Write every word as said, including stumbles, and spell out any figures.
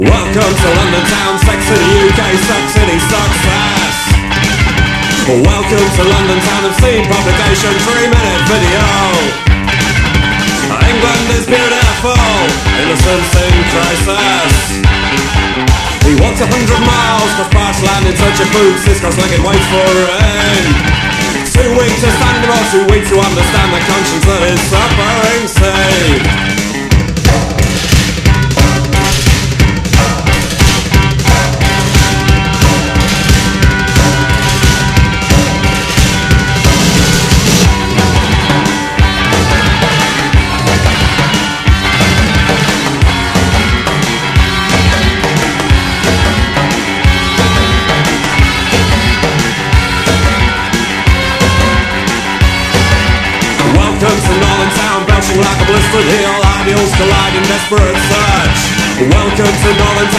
Welcome to London Town, Sex City, U K, Sex City success. Welcome to London Town, obscene publication, three minute video. England is beautiful, innocence in crisis. He walks a hundred miles, cause past land in search of food, Cisco's like it waits for rain. Too weak to stand or too weak to understand the conscience that is suffering sane. Welcome to Northern Town, belching like a blistered heel. Ideals collide in desperate search. Welcome to Northern Town.